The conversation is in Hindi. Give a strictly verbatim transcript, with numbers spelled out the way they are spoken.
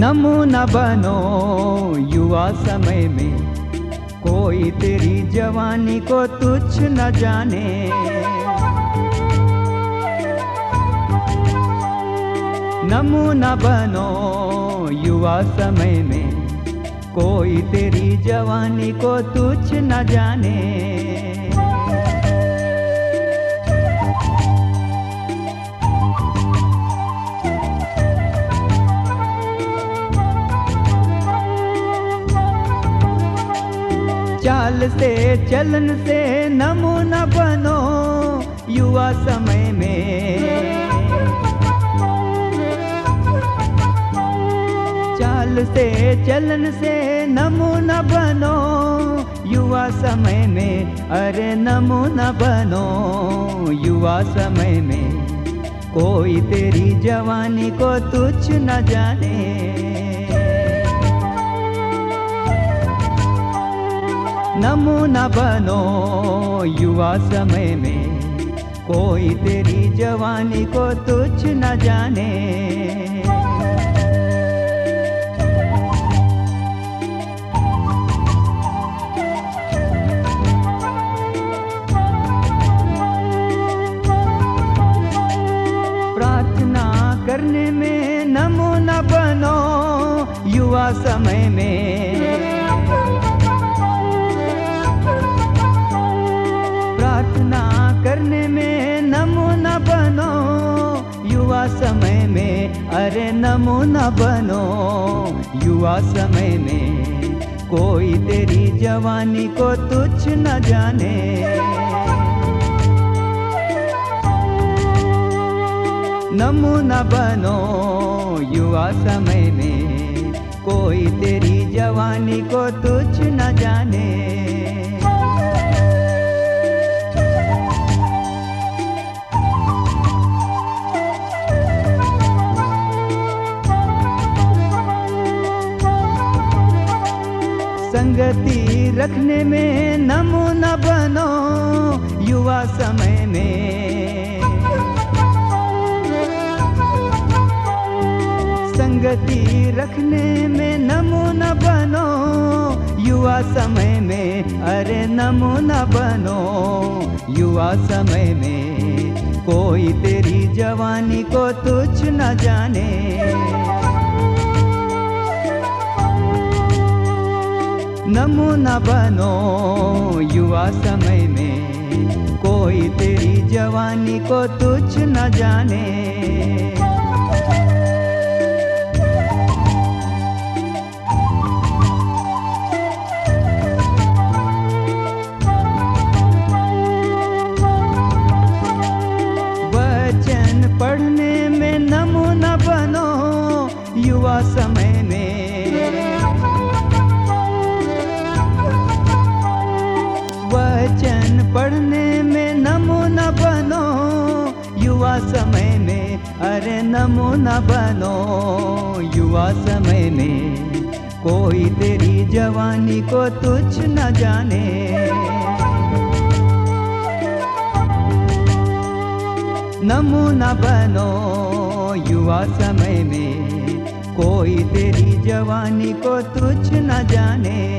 नमूना बनो युवा समय में, कोई तेरी जवानी को तुच्छ न जाने। नमूना बनो युवा समय में, कोई तेरी जवानी को तुच्छ न जाने। चाल से चलन से नमूना बनो युवा समय में। चाल से चलन से नमूना बनो युवा समय में, अरे नमूना बनो युवा समय में, कोई तेरी जवानी को तुच्छ न जाने। नमूना बनो युवा समय में, कोई तेरी जवानी को तुच्छ न जाने। प्रार्थना करने में नमूना बनो युवा समय में। प्रार्थना करने में नमूना बनो युवा समय में, अरे नमूना बनो युवा समय में, कोई तेरी जवानी को तुच्छ न जाने। नमूना बनो युवा समय में, कोई तेरी जवानी को तुच्छ न जाने। संगति रखने में नमूना बनो युवा समय में। संगति रखने में नमूना बनो युवा समय में, अरे नमूना बनो युवा समय में, कोई तेरी जवानी को तुच्छ न जाने। नमूना बनो युवा समय में, कोई तेरी जवानी को तुच्छ न जाने। वचन पढ़ने में नमूना बनो युवा समय में। वचन पढ़ने में नमूना बनो युवा समय में, अरे नमूना बनो युवा समय में, कोई तेरी जवानी को तुच्छ न जाने। नमूना बनो युवा समय में, कोई तेरी जवानी को तुच्छ न जाने।